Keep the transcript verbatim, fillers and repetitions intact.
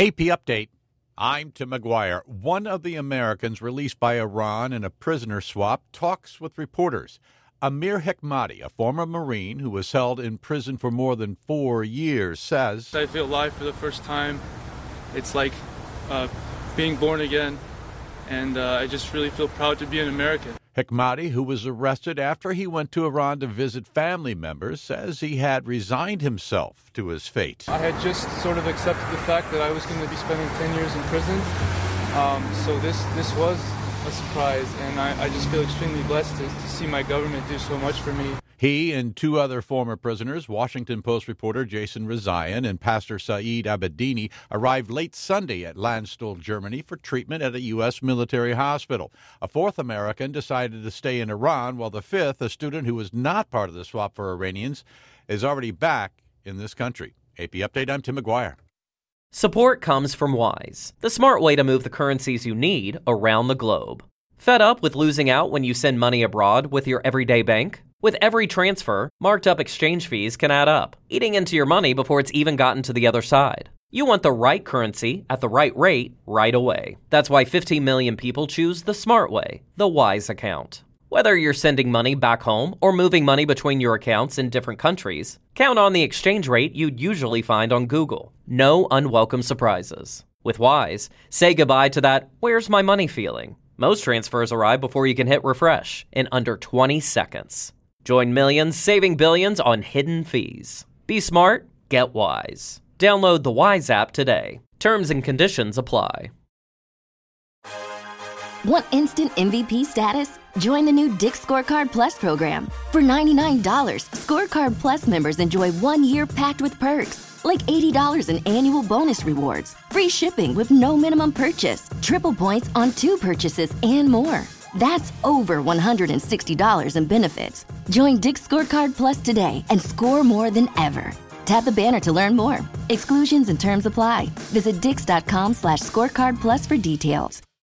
A P Update. I'm Tim McGuire. One of the Americans released by Iran in a prisoner swap talks with reporters. Amir Hekmati, a former Marine who was held in prison for more than four years, says, I feel alive for the first time. It's like uh, being born again, and uh, I just really feel proud to be an American. Hekmati, who was arrested after he went to Iran to visit family members, says he had resigned himself to his fate. I had just sort of accepted the fact that I was going to be spending ten years in prison. Um, so this, this was a surprise, and I, I just feel extremely blessed to, to see my government do so much for me. He and two other former prisoners, Washington Post reporter Jason Rezaian and Pastor Saeed Abedini, arrived late Sunday at Landstuhl, Germany, for treatment at a U S military hospital. A fourth American decided to stay in Iran, while the fifth, a student who was not part of the swap for Iranians, is already back in this country. A P Update, I'm Tim McGuire. Support comes from Wise, the smart way to move the currencies you need around the globe. Fed up with losing out when you send money abroad with your everyday bank? With every transfer, marked up exchange fees can add up, eating into your money before it's even gotten to the other side. You want the right currency at the right rate right away. That's why fifteen million people choose the smart way, the Wise account. Whether you're sending money back home or moving money between your accounts in different countries, count on the exchange rate you'd usually find on Google. No unwelcome surprises. With Wise, say goodbye to that "where's my money" feeling. Most transfers arrive before you can hit refresh in under twenty seconds. Join millions saving billions on hidden fees. Be smart, get Wise. Download the Wise app today. Terms and conditions apply. Want instant M V P status? Join the new Dick's Scorecard Plus program. For ninety-nine dollars, Scorecard Plus members enjoy one year packed with perks, like eighty dollars in annual bonus rewards, free shipping with no minimum purchase, triple points on two purchases, and more. That's over one hundred sixty dollars in benefits. Join Dick's Scorecard Plus today and score more than ever. Tap the banner to learn more. Exclusions and terms apply. Visit dix.com slash scorecard plus for details.